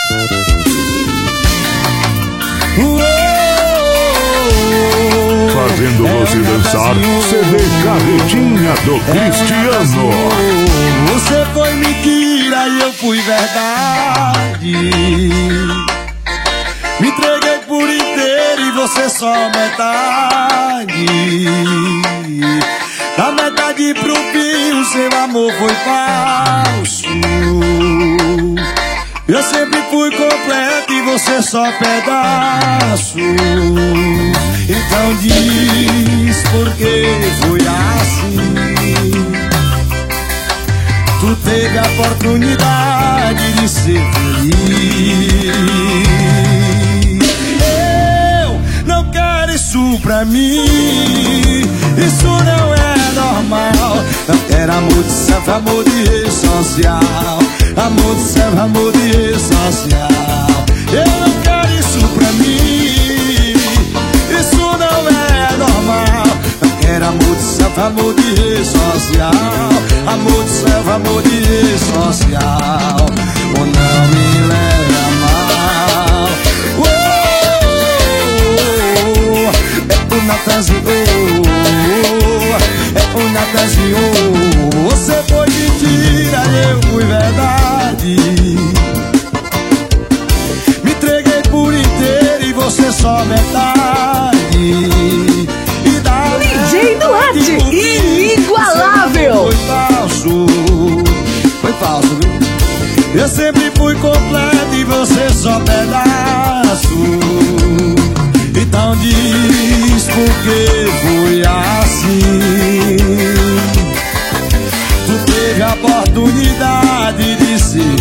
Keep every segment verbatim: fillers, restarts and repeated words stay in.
Fazendo você dançar, C D Carretinha do Cristiano. Você foi mentira e eu fui verdade. Me entreguei por inteiro e você só metade. Da metade pro fim o seu amor foi falso. Eu sempre fui completo e você só pedaço. Então diz por que foi assim. Tu teve a oportunidade de ser feliz. Eu não quero isso pra mim. Isso não é normal. Eu quero amor de selva, amor de rede social. Amor de selva, amor de rede social. Eu não quero isso pra mim. Isso não é normal. Eu quero amor de selva, amor de rede social. Amor de selva, amor de rede social. Ou não me leva mal. Oh, oh, oh, é o Natanzinho. É o Natanzinho. Você foi mentira, eu fui verdade. Me entreguei por inteiro e você só metade. E da D J Duarte, inigualável. Foi falso, foi falso, viu? Eu sempre fui completo e você só pedaço. Então diz por que foi assim. Tu teve a oportunidade de ser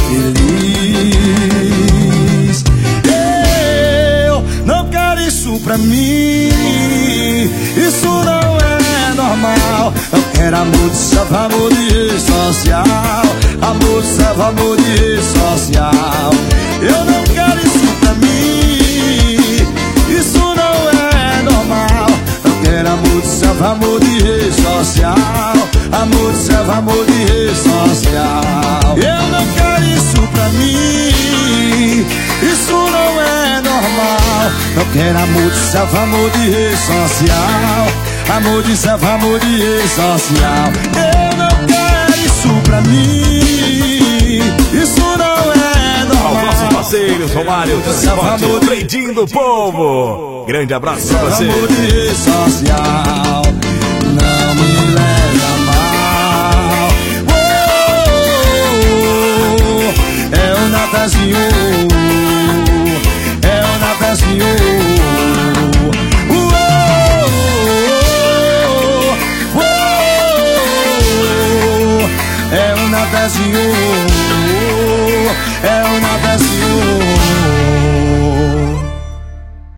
feliz. Eu não quero isso pra mim. Isso não é normal. Eu quero amor de selva, amor de rede social. Amor de selva, amor de rede social. Eu não quero isso pra mim. Isso não é normal. Eu quero amor de selva, amor de rede social. Amor de selva, amor de rede social. Eu não quero isso pra mim. Isso não é normal. Eu quero amor de selva, amor de rede social. Amor de selva, amor de rede social. Eu não quero isso pra mim. Isso não é normal. Aos nossos parceiros, Romário, Transporte, Predinho do Povo. Grande abraço pra você. Amor de rede social. Não me leva mal. Oh, oh, oh, é o Natanzinho. É o Natanzinho. Oh, oh, oh, oh, é o Natanzinho.